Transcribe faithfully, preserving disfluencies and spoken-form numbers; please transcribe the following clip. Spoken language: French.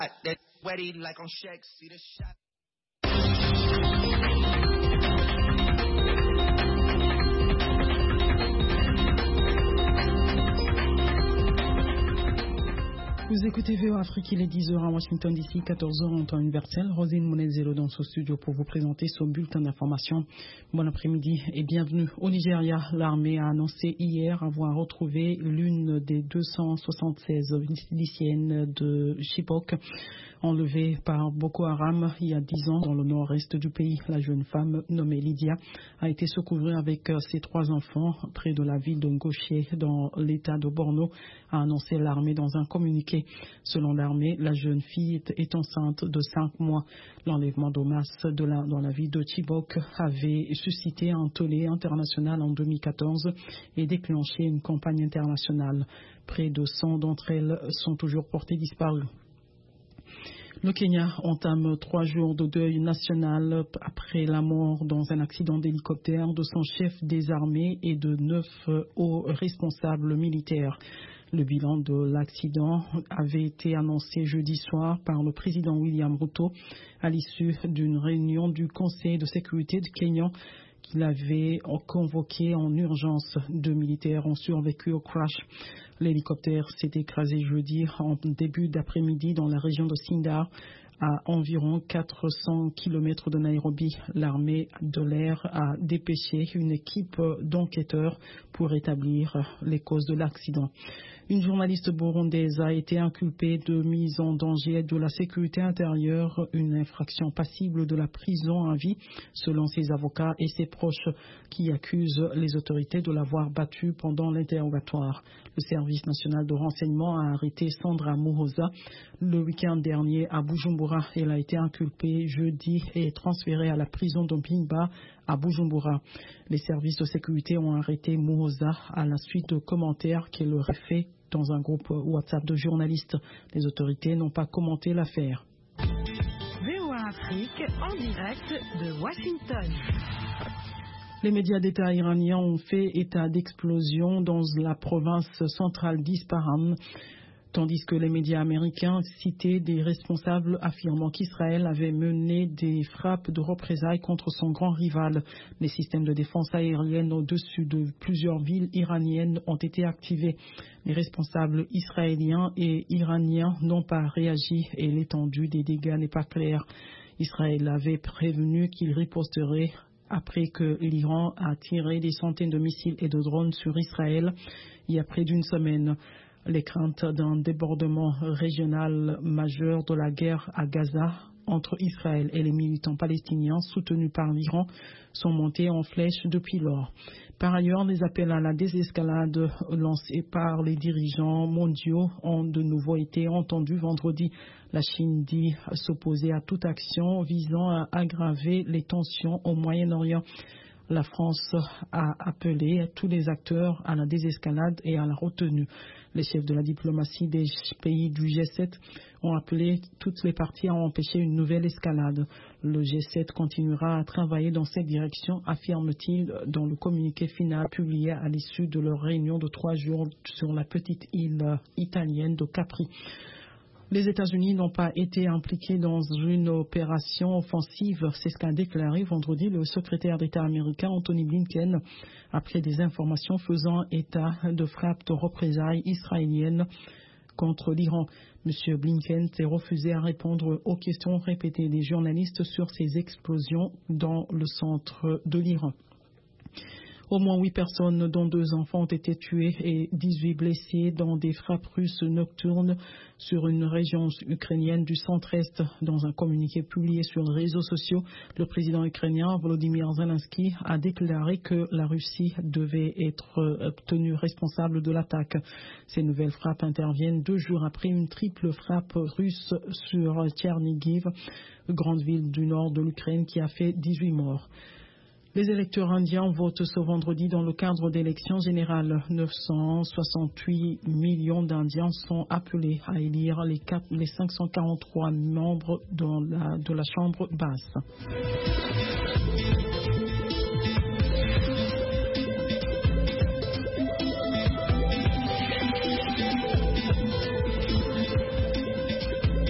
That wetty like on Shaq, see the shot. Vous écoutez V O Afrique, il est dix heures à Washington D C, quatorze heures en temps universel. Rosine Monezero dans ce studio pour vous présenter ce bulletin d'information. Bon après-midi et bienvenue au Nigeria. L'armée a annoncé hier avoir retrouvé l'une des deux cent soixante-seize lycéennes de Chibok enlevée par Boko Haram il y a dix ans dans le nord-est du pays. La jeune femme nommée Lydia a été secourue avec ses trois enfants près de la ville de Ngoché dans l'état de Borno, a annoncé l'armée dans un communiqué. Selon l'armée, la jeune fille est enceinte de cinq mois. L'enlèvement de masse de la, dans la ville de Chibok avait suscité un tollé international en deux mille quatorze et déclenché une campagne internationale. Près de cent d'entre elles sont toujours portées disparues. Le Kenya entame trois jours de deuil national après la mort dans un accident d'hélicoptère de son chef des armées et de neuf hauts responsables militaires. Le bilan de l'accident avait été annoncé jeudi soir par le président William Ruto à l'issue d'une réunion du Conseil de sécurité du Kenya qu'il avait convoqué en urgence. Deux militaires ont survécu au crash. L'hélicoptère s'est écrasé jeudi en début d'après-midi dans la région de Sindar, à environ quatre cents kilomètres de Nairobi. L'armée de l'air a dépêché une équipe d'enquêteurs pour établir les causes de l'accident. Une journaliste burundaise a été inculpée de mise en danger de la sécurité intérieure, une infraction passible de la prison à vie, selon ses avocats et ses proches qui accusent les autorités de l'avoir battue pendant l'interrogatoire. Le service national de renseignement a arrêté Sandra Muhoza le week-end dernier à Bujumbura. Elle a été inculpée jeudi et transférée à la prison de Mpimba à Bujumbura. Les services de sécurité ont arrêté Muhoza à la suite de commentaires qu'elle aurait fait dans un groupe WhatsApp de journalistes. Les autorités n'ont pas commenté l'affaire. V O A Afrique en direct de Washington. Les médias d'État iraniens ont fait état d'explosion dans la province centrale d'Ispahan, tandis que les médias américains citaient des responsables affirmant qu'Israël avait mené des frappes de représailles contre son grand rival. Les systèmes de défense aérienne au-dessus de plusieurs villes iraniennes ont été activés. Les responsables israéliens et iraniens n'ont pas réagi et l'étendue des dégâts n'est pas claire. Israël avait prévenu qu'il riposterait après que l'Iran a tiré des centaines de missiles et de drones sur Israël il y a près d'une semaine. Les craintes d'un débordement régional majeur de la guerre à Gaza entre Israël et les militants palestiniens soutenus par l'Iran sont montées en flèche depuis lors. Par ailleurs, les appels à la désescalade lancés par les dirigeants mondiaux ont de nouveau été entendus vendredi. La Chine dit s'opposer à toute action visant à aggraver les tensions au Moyen-Orient. La France a appelé tous les acteurs à la désescalade et à la retenue. Les chefs de la diplomatie des pays du G sept ont appelé toutes les parties à empêcher une nouvelle escalade. Le G sept continuera à travailler dans cette direction, affirme-t-il dans le communiqué final publié à l'issue de leur réunion de trois jours sur la petite île italienne de Capri. Les États-Unis n'ont pas été impliqués dans une opération offensive, c'est ce qu'a déclaré vendredi le secrétaire d'État américain Anthony Blinken après des informations faisant état de frappes de représailles israéliennes contre l'Iran. M. Blinken s'est refusé à répondre aux questions répétées des journalistes sur ces explosions dans le centre de l'Iran. Au moins huit personnes, dont deux enfants, ont été tuées et dix-huit blessés dans des frappes russes nocturnes sur une région ukrainienne du centre-est. Dans un communiqué publié sur les réseaux sociaux, le président ukrainien Volodymyr Zelensky a déclaré que la Russie devait être tenue responsable de l'attaque. Ces nouvelles frappes interviennent deux jours après une triple frappe russe sur Tchernigiv, grande ville du nord de l'Ukraine qui a fait dix-huit morts. Les électeurs indiens votent ce vendredi dans le cadre d'élections générales. neuf cent soixante-huit millions d'Indiens sont appelés à élire les, quatre, les cinq cent quarante-trois membres de la, de la Chambre basse.